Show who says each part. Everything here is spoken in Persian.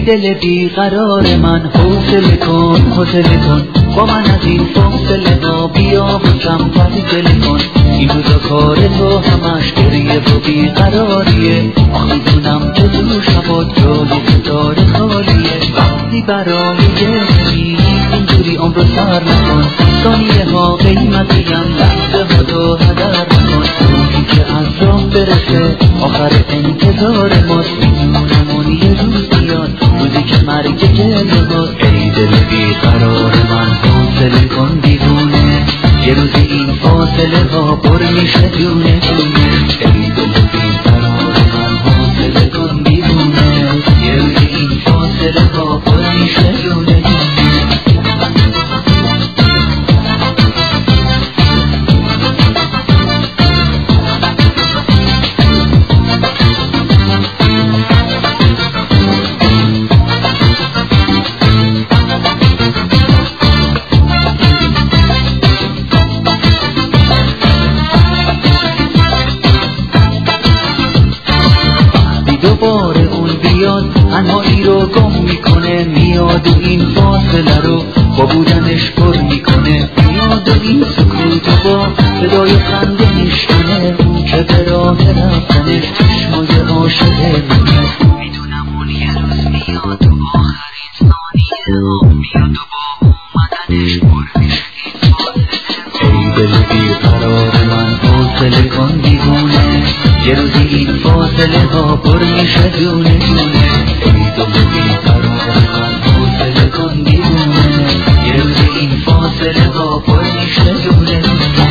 Speaker 1: دل بیقرار من حوصله کن با من از این فاصله ها بیا و فاصله کن. این روزا کار تو همش گریه و بیقراریه، میدونم که تو شبات جای ستاره خالیه. وقتی برای گریه اینجوری عمر رو سر نکن، ثانیه ها قیمتیم، لحظه ها تو هدر نکن. روزی که از راه برسه آخر انتظار ماست، میدونمون یه روز بیاد روزی که مرگ گله هاست. ای دل بیقرار من حوصله کن دیوونه، یه روزی این فاصله ها پر میشه دونه دونه. ای دل بیقرار من حوصله کن دیوونه، یه روزی این فاصله ها پر میشه دونه دونه. دوباره اون بیاد تنهایی رو گم میکنه، میاد و این فاصله رو با بودنش پر میکنه، میاد و این سکوت با صدای خنده میشکنه. اون که به راه رفتنش چشمای عاشقه میکنه، میدونم اون یه روز میاد و آخرین ثانیه ها میاد و با اومدنش پر میشه این فاصله. ای دل بیقرار من حوصله کن دیوونه، یه روزی این فاصله ها پر میشه دونه دونه. ای دل بیقرار من حوصله کن دیوونه، یه روزی این فاصله ها پر میشه دونه دونه.